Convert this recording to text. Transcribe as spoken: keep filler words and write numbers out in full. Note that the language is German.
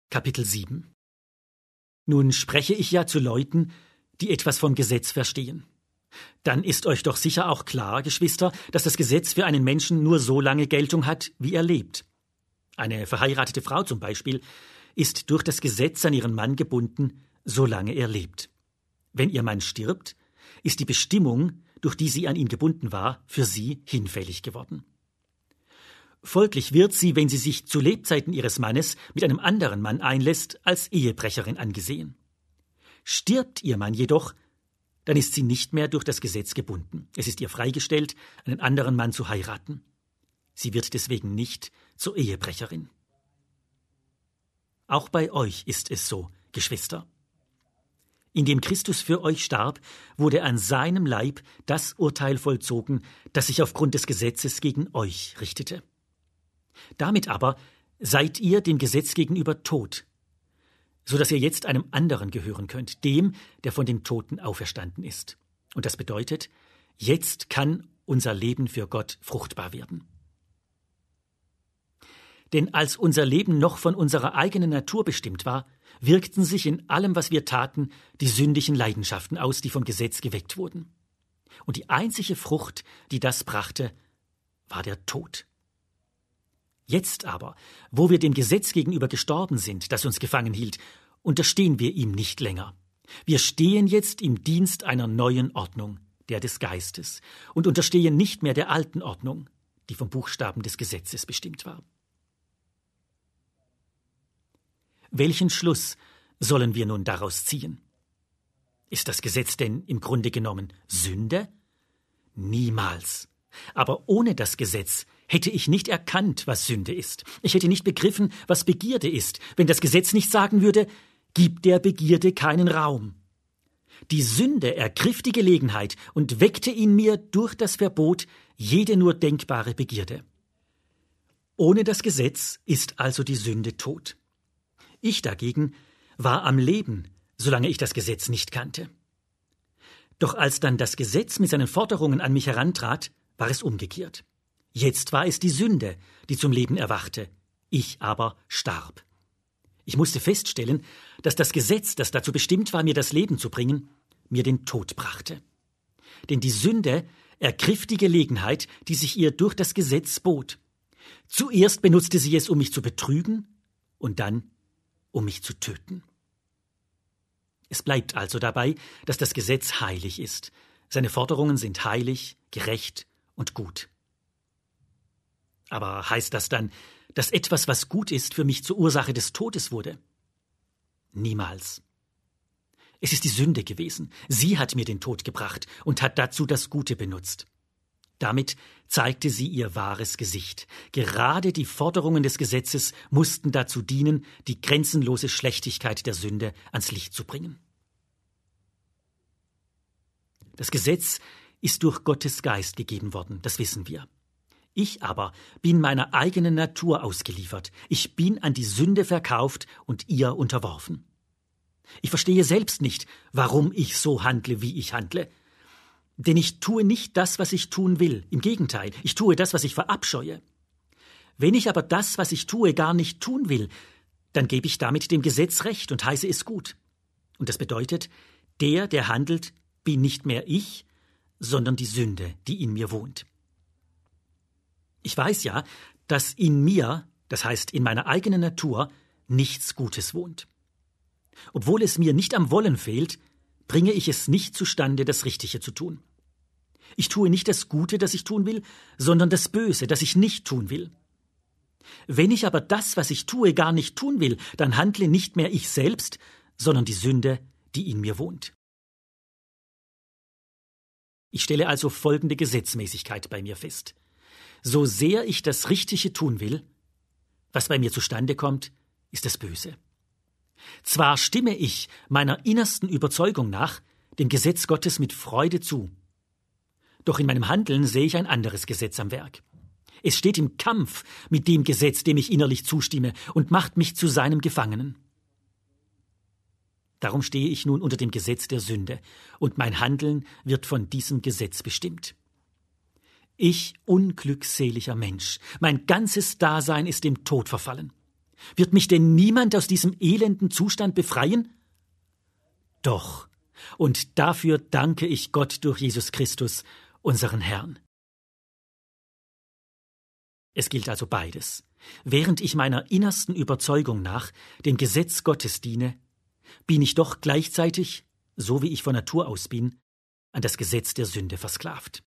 Kapitel sieben. Nun spreche ich ja zu Leuten, die etwas vom Gesetz verstehen. Dann ist euch doch sicher auch klar, Geschwister, dass das Gesetz für einen Menschen nur so lange Geltung hat, wie er lebt. Eine verheiratete Frau zum Beispiel ist durch das Gesetz an ihren Mann gebunden, solange er lebt. Wenn ihr Mann stirbt, ist die Bestimmung, durch die sie an ihn gebunden war, für sie hinfällig geworden. Folglich wird sie, wenn sie sich zu Lebzeiten ihres Mannes mit einem anderen Mann einlässt, als Ehebrecherin angesehen. Stirbt ihr Mann jedoch, dann ist sie nicht mehr durch das Gesetz gebunden. Es ist ihr freigestellt, einen anderen Mann zu heiraten. Sie wird deswegen nicht zur Ehebrecherin. Auch bei euch ist es so, Geschwister. Indem Christus für euch starb, wurde an seinem Leib das Urteil vollzogen, das sich aufgrund des Gesetzes gegen euch richtete. Damit aber seid ihr dem Gesetz gegenüber tot, so dass ihr jetzt einem anderen gehören könnt, dem, der von den Toten auferstanden ist. Und das bedeutet, jetzt kann unser Leben für Gott fruchtbar werden. Denn als unser Leben noch von unserer eigenen Natur bestimmt war, wirkten sich in allem, was wir taten, die sündlichen Leidenschaften aus, die vom Gesetz geweckt wurden. Und die einzige Frucht, die das brachte, war der Tod. Jetzt aber, wo wir dem Gesetz gegenüber gestorben sind, das uns gefangen hielt, unterstehen wir ihm nicht länger. Wir stehen jetzt im Dienst einer neuen Ordnung, der des Geistes, und unterstehen nicht mehr der alten Ordnung, die vom Buchstaben des Gesetzes bestimmt war. Welchen Schluss sollen wir nun daraus ziehen? Ist das Gesetz denn im Grunde genommen Sünde? Niemals. Aber ohne das Gesetz hätte ich nicht erkannt, was Sünde ist. Ich hätte nicht begriffen, was Begierde ist, wenn das Gesetz nicht sagen würde, gib der Begierde keinen Raum. Die Sünde ergriff die Gelegenheit und weckte in mir durch das Verbot jede nur denkbare Begierde. Ohne das Gesetz ist also die Sünde tot. Ich dagegen war am Leben, solange ich das Gesetz nicht kannte. Doch als dann das Gesetz mit seinen Forderungen an mich herantrat, war es umgekehrt. Jetzt war es die Sünde, die zum Leben erwachte, ich aber starb. Ich musste feststellen, dass das Gesetz, das dazu bestimmt war, mir das Leben zu bringen, mir den Tod brachte. Denn die Sünde ergriff die Gelegenheit, die sich ihr durch das Gesetz bot. Zuerst benutzte sie es, um mich zu betrügen, und dann, um mich zu töten. Es bleibt also dabei, dass das Gesetz heilig ist. Seine Forderungen sind heilig, gerecht und gut. Aber heißt das dann, dass etwas, was gut ist, für mich zur Ursache des Todes wurde? Niemals. Es ist die Sünde gewesen. Sie hat mir den Tod gebracht und hat dazu das Gute benutzt. Damit zeigte sie ihr wahres Gesicht. Gerade die Forderungen des Gesetzes mussten dazu dienen, die grenzenlose Schlechtigkeit der Sünde ans Licht zu bringen. Das Gesetz ist durch Gottes Geist gegeben worden, das wissen wir. Ich aber bin meiner eigenen Natur ausgeliefert. Ich bin an die Sünde verkauft und ihr unterworfen. Ich verstehe selbst nicht, warum ich so handle, wie ich handle. Denn ich tue nicht das, was ich tun will. Im Gegenteil, ich tue das, was ich verabscheue. Wenn ich aber das, was ich tue, gar nicht tun will, dann gebe ich damit dem Gesetz Recht und heiße es gut. Und das bedeutet, der, der handelt, bin nicht mehr ich, sondern die Sünde, die in mir wohnt. Ich weiß ja, dass in mir, das heißt in meiner eigenen Natur, nichts Gutes wohnt. Obwohl es mir nicht am Wollen fehlt, bringe ich es nicht zustande, das Richtige zu tun. Ich tue nicht das Gute, das ich tun will, sondern das Böse, das ich nicht tun will. Wenn ich aber das, was ich tue, gar nicht tun will, dann handle nicht mehr ich selbst, sondern die Sünde, die in mir wohnt. Ich stelle also folgende Gesetzmäßigkeit bei mir fest. So sehr ich das Richtige tun will, was bei mir zustande kommt, ist das Böse. Zwar stimme ich meiner innersten Überzeugung nach dem Gesetz Gottes mit Freude zu, doch in meinem Handeln sehe ich ein anderes Gesetz am Werk. Es steht im Kampf mit dem Gesetz, dem ich innerlich zustimme, und macht mich zu seinem Gefangenen. Darum stehe ich nun unter dem Gesetz der Sünde, und mein Handeln wird von diesem Gesetz bestimmt. Ich, unglückseliger Mensch, mein ganzes Dasein ist dem Tod verfallen. Wird mich denn niemand aus diesem elenden Zustand befreien? Doch, und dafür danke ich Gott durch Jesus Christus, unseren Herrn. Es gilt also beides. Während ich meiner innersten Überzeugung nach dem Gesetz Gottes diene, bin ich doch gleichzeitig, so wie ich von Natur aus bin, an das Gesetz der Sünde versklavt.